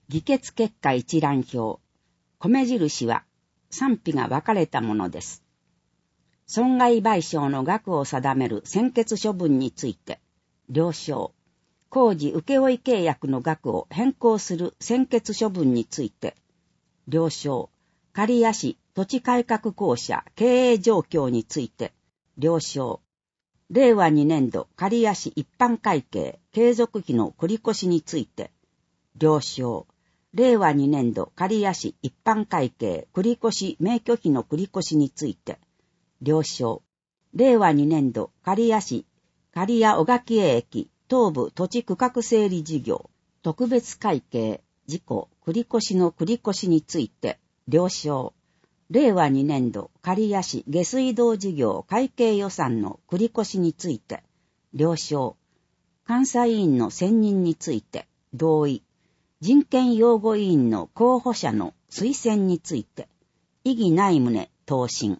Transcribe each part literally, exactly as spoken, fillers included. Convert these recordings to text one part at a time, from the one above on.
議決結果一覧表。米印は賛否が分かれたものです。損害賠償の額を定める専決処分について、了承。工事請負契約の額を変更する専決処分について、了承。刈谷市土地改革公社経営状況について、了承。れいわにねんど刈谷市一般会計継続費の繰越について、了承。れいわにねんど刈谷市一般会計繰越免許費の繰越について、了承。れいわにねんど刈谷市刈谷小垣駅東部土地区画整理事業特別会計事項繰越の繰越について、了承。れいわにねんど刈谷市下水道事業会計予算の繰越について、了承。監査委員の選任について、同意。人権擁護委員の候補者の推薦について、異議ない旨答申。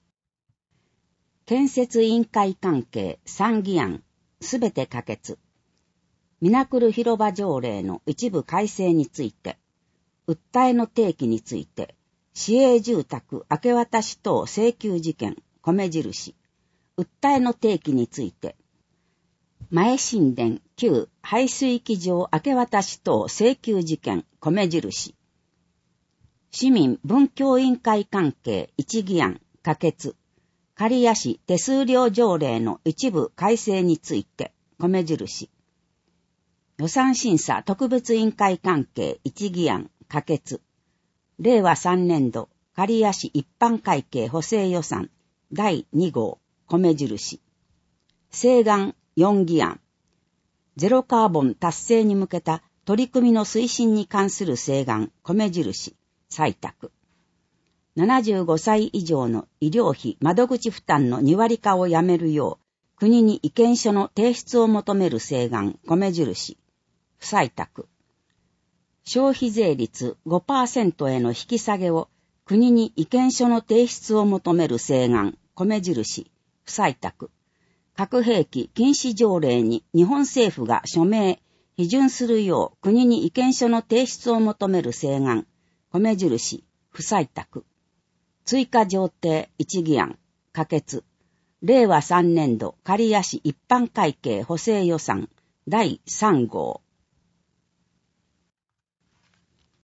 建設委員会関係参議案、すべて可決。ミナクル広場条例の一部改正について、訴えの提起について、市営住宅明け渡し等請求事件、米印。訴えの提起について、前神殿旧排水機場明け渡し等請求事件、米印。市民文教委員会関係一議案、可決。刈谷市手数料条例の一部改正について、米印。予算審査特別委員会関係一議案、可決。れいわさんねんど刈谷市一般会計補正予算だいに号、米印。請願よん議案。ゼロカーボン達成に向けた取り組みの推進に関する請願、米印、採択。ななじゅうごさい以上の医療費窓口負担のにわり化をやめるよう、国に意見書の提出を求める請願、米印、不採択。消費税率 ごパーセント への引き下げを国に意見書の提出を求める請願、米印、不採択。核兵器禁止条例に日本政府が署名、批准するよう国に意見書の提出を求める請願、米印、不採択。追加条定一議案、可決。れいわさんねんど刈谷市一般会計補正予算だいさん号。